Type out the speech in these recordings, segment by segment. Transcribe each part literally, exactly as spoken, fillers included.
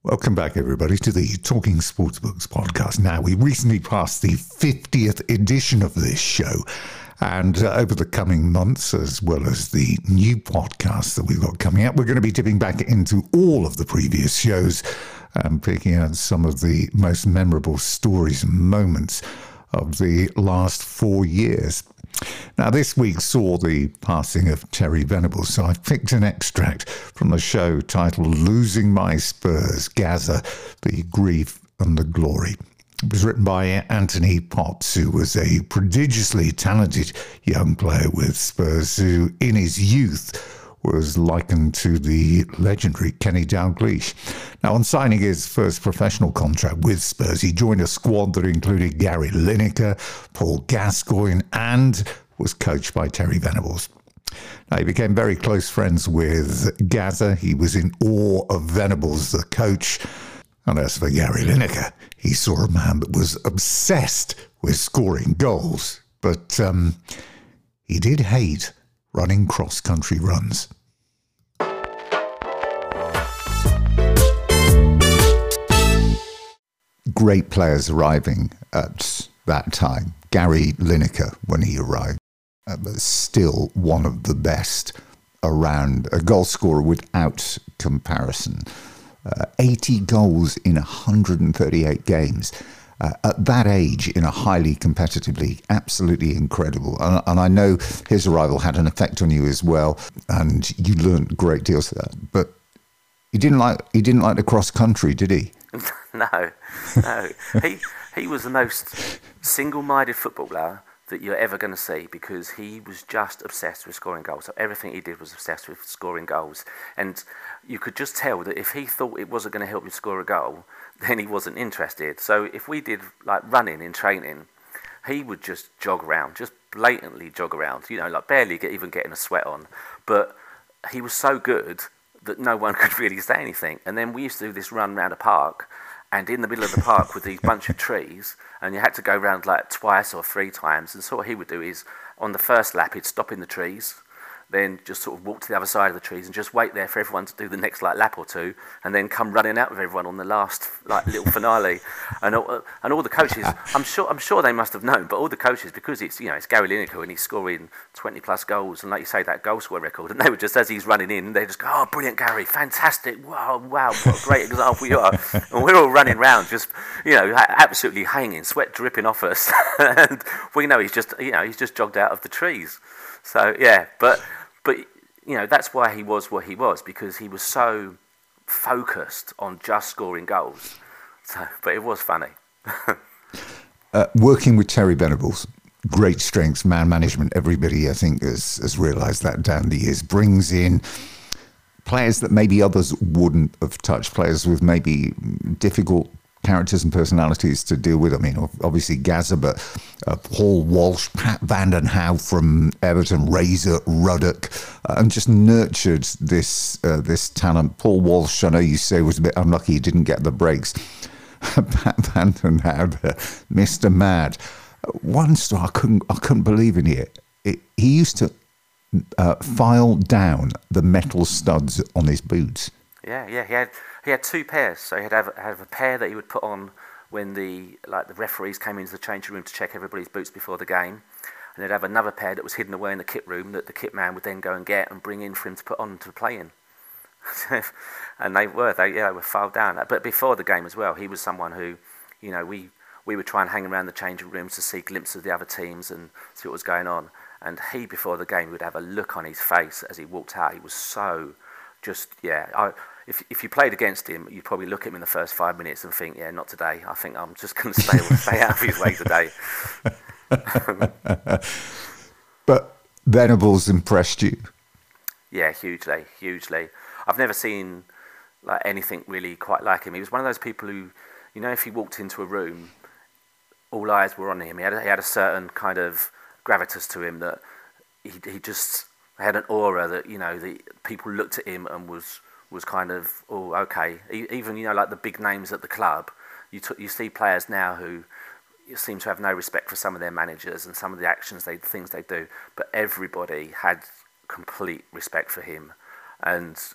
Welcome back, everybody, to the Talking Sportsbooks podcast. Now, we recently passed the fiftieth edition of this show, and uh, over the coming months, as well as the new podcasts that we've got coming up, we're going to be dipping back into all of the previous shows and picking out some of the most memorable stories and moments of the last four years. Now, this week saw the passing of Terry Venables, so I've picked an extract from the show titled Losing My Spurs, Gaza, the Grief and the Glory. It was written by Anthony Potts, who was a prodigiously talented young player with Spurs, who in his youth was likened to the legendary Kenny Dalglish. Now, on signing his first professional contract with Spurs, he joined a squad that included Gary Lineker, Paul Gascoigne, and was coached by Terry Venables. Now, he became very close friends with Gaza. He was in awe of Venables, the coach. And as for Gary Lineker, he saw a man that was obsessed with scoring goals. But um, he did hate running cross-country runs. Great players arriving at that time. Gary Lineker, when he arrived, uh, was still one of the best around, a goal scorer without comparison. Uh, eighty goals in one hundred thirty-eight games. Uh, at that age, in a highly competitive league, absolutely incredible. And, and I know his arrival had an effect on you as well, and you learned great deals of that. But he didn't like he didn't like the cross country, did he? No, no. he he was the most single-minded footballer that you're ever going to see, because he was just obsessed with scoring goals. So everything he did was obsessed with scoring goals. And you could just tell that if he thought it wasn't going to help you score a goal, then he wasn't interested. So if we did like running in training, he would just jog around, just blatantly jog around, you know, like barely get, even getting a sweat on. But he was so good that no one could really say anything. And then we used to do this run around a park, and in the middle of the park with these bunch of trees, and you had to go round like twice or three times. And so what he would do is, on the first lap, he'd stop in the trees, then just sort of walk to the other side of the trees and just wait there for everyone to do the next like lap or two, and then come running out with everyone on the last like little finale. And all, and all the coaches, I'm sure I'm sure they must have known, but all the coaches, because it's, you know, it's Gary Lineker and he's scoring twenty plus goals, and like you say, that goal score record, and they would just, as he's running in, they just go, "Oh, brilliant, Gary, fantastic, wow, wow, what a great example you are." And we're all running round, just, you know, absolutely hanging, sweat dripping off us, and we know he's just, you know, he's just jogged out of the trees. So yeah, but. But, you know, that's why he was what he was, because he was so focused on just scoring goals. So, but it was funny. uh, working with Terry Venables, great strengths, man management, everybody, I think, has, has realised that down the years, brings in players that maybe others wouldn't have touched, players with maybe difficult characters and personalities to deal with. I mean, obviously Gaza, but uh, Paul Walsh, Pat Vanden Hauwe from Everton, Razor Ruddock, uh, and just nurtured this uh, this talent. Paul Walsh, I know you say, was a bit unlucky he didn't get the breaks. Pat Vanden Hauwe, Mister Mad. One star, I couldn't, I couldn't believe in it. it he used to uh, file down the metal studs on his boots. Yeah, yeah, he had he had two pairs. So he'd have, have a pair that he would put on when the like the referees came into the changing room to check everybody's boots before the game, and they'd have another pair that was hidden away in the kit room that the kit man would then go and get and bring in for him to put on to play in. And they were they yeah they were filed down. But before the game as well, he was someone who, you know, we we would try and hang around the changing rooms to see glimpses of the other teams and see what was going on. And he, before the game, would have a look on his face as he walked out. He was so just yeah. I, If if you played against him, you'd probably look at him in the first five minutes and think, yeah, not today. I think I'm just going to stay stay out of his way today. But Venables impressed you? Yeah, hugely, hugely. I've never seen like anything really quite like him. He was one of those people who, you know, if he walked into a room, all eyes were on him. He had a, he had a certain kind of gravitas to him that he he just had an aura that, you know, the people looked at him and was. was kind of, oh, okay. Even, you know, like the big names at the club, you t- you see players now who seem to have no respect for some of their managers and some of the actions, they things they do, but everybody had complete respect for him. And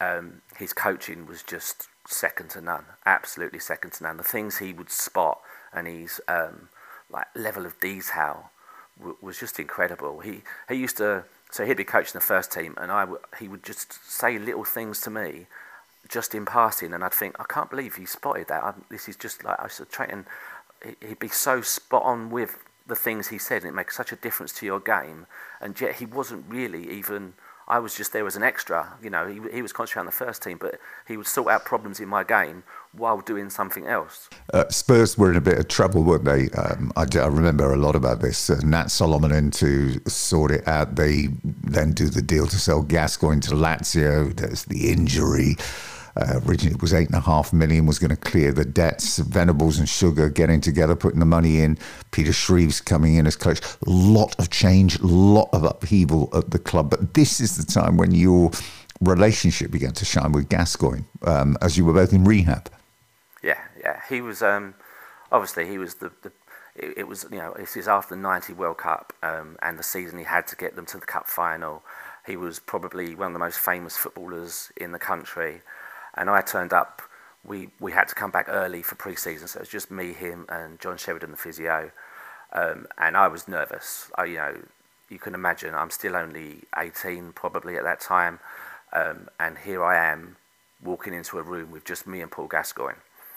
um, his coaching was just second to none, absolutely second to none. The things he would spot and his um, like level of detail w- was just incredible. He he used to, so he'd be coaching the first team, and I w- he would just say little things to me, just in passing, and I'd think, I can't believe you spotted that. I'm, this is just like I was training. He'd be so spot on with the things he said, and it makes such a difference to your game. And yet he wasn't really even. I was just there as an extra, you know. He he was concentrating on the first team, but he would sort out problems in my game while doing something else. Uh, Spurs were in a bit of trouble, weren't they? Um, I, I remember a lot about this. Uh, Nat Solomon in to sort it out. They then do the deal to sell Gascoigne to Lazio. There's the injury. Uh, originally, it was eight and a half million. Was going to clear the debts. Venables and Sugar getting together, putting the money in. Peter Shreves coming in as coach. A lot of change, a lot of upheaval at the club. But this is the time when your relationship began to shine with Gascoigne, um, as you were both in rehab. Yeah, yeah. He was um, obviously he was the. the it, it was you know this is after the ninety World Cup um, and the season he had to get them to the cup final. He was probably one of the most famous footballers in the country. And I turned up, we, we had to come back early for pre-season, so it was just me, him, and John Sheridan, the physio. Um, and I was nervous. I, you know, you can imagine, I'm still only eighteen probably at that time. Um, and here I am, walking into a room with just me and Paul Gascoigne.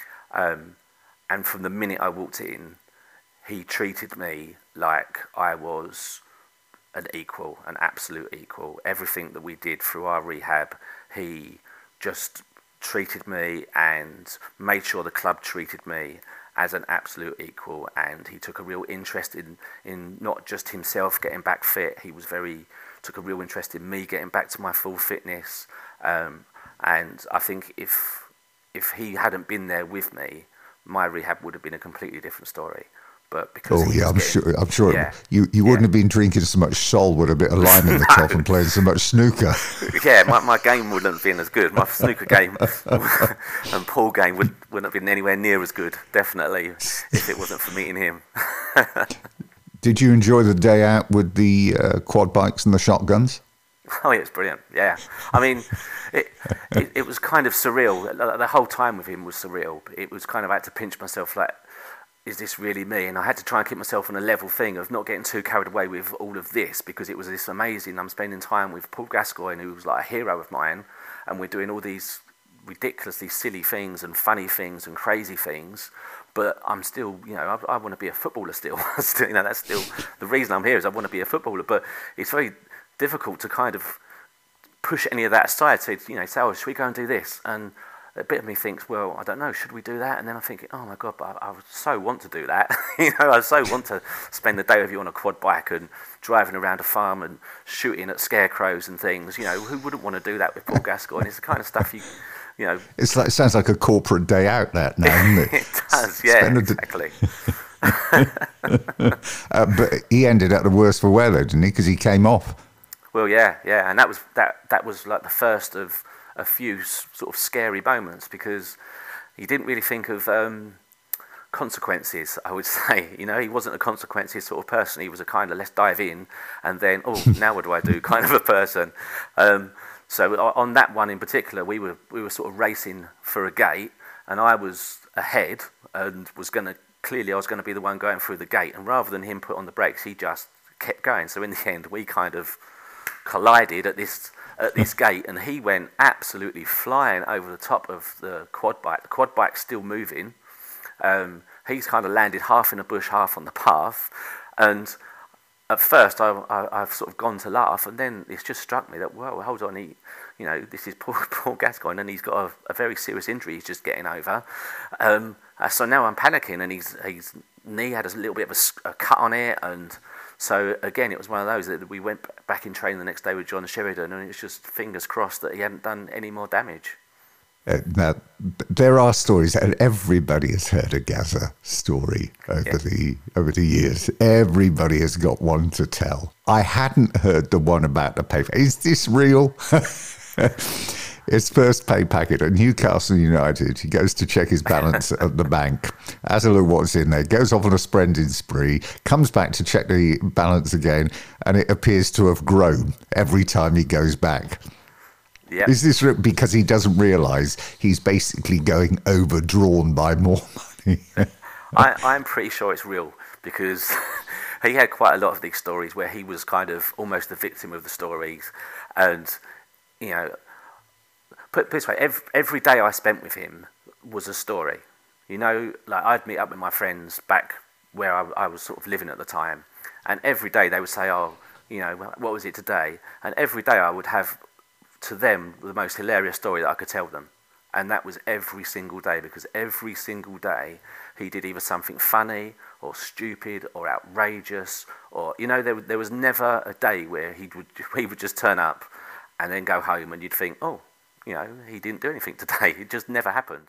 Um, and from the minute I walked in, he treated me like I was an equal, an absolute equal. Everything that we did through our rehab, he just treated me and made sure the club treated me as an absolute equal, and he took a real interest in in not just himself getting back fit. He was very took a real interest in me getting back to my full fitness, um, and I think if if he hadn't been there with me, my rehab would have been a completely different story. But because oh yeah, I'm getting, sure. I'm sure yeah, you you wouldn't yeah. have been drinking so much Sol with a bit of lime in the top and playing so much snooker. Yeah, my, my game wouldn't have been as good. My snooker game and Paul game would, wouldn't have been anywhere near as good, definitely, if it wasn't for meeting him. Did you enjoy the day out with the uh, quad bikes and the shotguns? Oh, yeah, it was brilliant. Yeah, I mean, it, it it was kind of surreal. The whole time with him was surreal. It was kind of I had to pinch myself like, is this really me? And I had to try and keep myself on a level thing of not getting too carried away with all of this, because it was this amazing. I'm spending time with Paul Gascoigne, who was like a hero of mine, and we're doing all these ridiculously silly things and funny things and crazy things. But I'm still, you know, I, I want to be a footballer still. still. You know, that's still the reason I'm here is I want to be a footballer. But it's very difficult to kind of push any of that aside. So, you know, say, oh, should we go and do this? And a bit of me thinks, well, I don't know, should we do that? And then I'm thinking, oh my God, but I, I so want to do that. you know, I so want to spend the day with you on a quad bike and driving around a farm and shooting at scarecrows and things. You know, who wouldn't want to do that with Paul Gascoigne? It's the kind of stuff you, you know. It's like, it sounds like a corporate day out that now, doesn't it? It does, yeah, Spend exactly. uh, but he ended up the worse for wear, though, didn't he? Because he came off. Well, yeah, yeah, and that was that. That was like the first of a few sort of scary moments, because he didn't really think of um, consequences, I would say. You know, he wasn't a consequences sort of person. He was a kind of let's dive in and then, oh, now what do I do kind of a person. Um, so on that one in particular, we were we were sort of racing for a gate, and I was ahead and was going to, clearly I was going to be the one going through the gate, and rather than him put on the brakes, he just kept going. So in the end, we kind of collided at this at this gate, and he went absolutely flying over the top of the quad bike. The quad bike's still moving. Um, he's kind of landed half in a bush, half on the path. And at first, I, I, I've sort of gone to laugh, and then it's just struck me that, well, hold on, he, you know, this is Paul, Paul Gascoigne, and he's got a, a very serious injury he's just getting over. Um, uh, so now I'm panicking, and his his knee had a little bit of a, a cut on it, and so again, it was one of those that we went back in training the next day with John Sheridan, and it was just fingers crossed that he hadn't done any more damage. Uh, now, there are stories, and everybody has heard a Gazza story over yeah. the over the years. Everybody has got one to tell. I hadn't heard the one about the pay. Is this real? His first pay packet at Newcastle United, he goes to check his balance at the bank, has a look what's in there, goes off on a spending spree, comes back to check the balance again, and it appears to have grown every time he goes back. Yeah. Is this because he doesn't realise he's basically going overdrawn by more money? I, I'm pretty sure it's real, because he had quite a lot of these stories where he was kind of almost the victim of the stories. And, you know, put it this way, every, every day I spent with him was a story. You know, like I'd meet up with my friends back where I, I was sort of living at the time, and every day they would say, oh, you know, what was it today? And every day I would have, to them, the most hilarious story that I could tell them. And that was every single day, because every single day he did either something funny or stupid or outrageous, or, you know, there, there was never a day where he would, he would just turn up and then go home and you'd think, oh, you know, he didn't do anything today. It just never happened.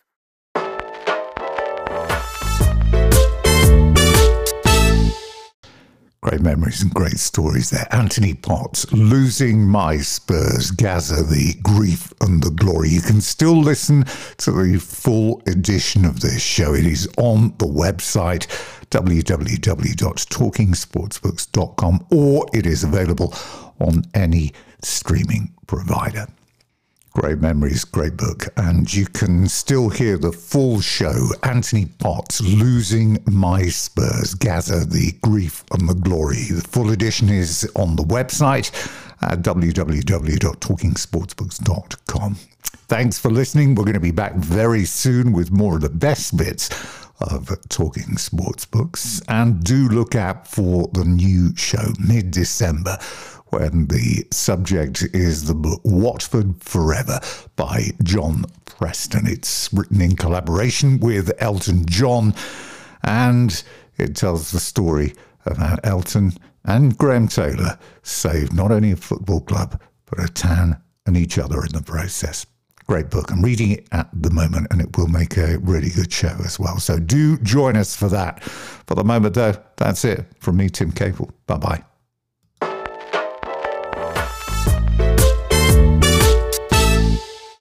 Great memories and great stories there. Anthony Potts, Losing My Spurs, Gaza, the Grief and the Glory. You can still listen to the full edition of this show. It is on the website, w w w dot talking sportsbooks dot com, or it is available on any streaming provider. Great memories, great book. And you can still hear the full show, Anthony Potts, Losing My Spurs, Gaza, the Grief and the Glory. The full edition is on the website at w w w dot talking sportsbooks dot com. Thanks for listening. We're going to be back very soon with more of the best bits of Talking Sportsbooks. And do look out for the new show, mid-December, when the subject is the book Watford Forever by John Preston. It's written in collaboration with Elton John, and it tells the story of how Elton and Graham Taylor saved not only a football club, but a town and each other in the process. Great book. I'm reading it at the moment, and it will make a really good show as well. So do join us for that. For the moment, though, that's it from me, Tim Capel. Bye-bye.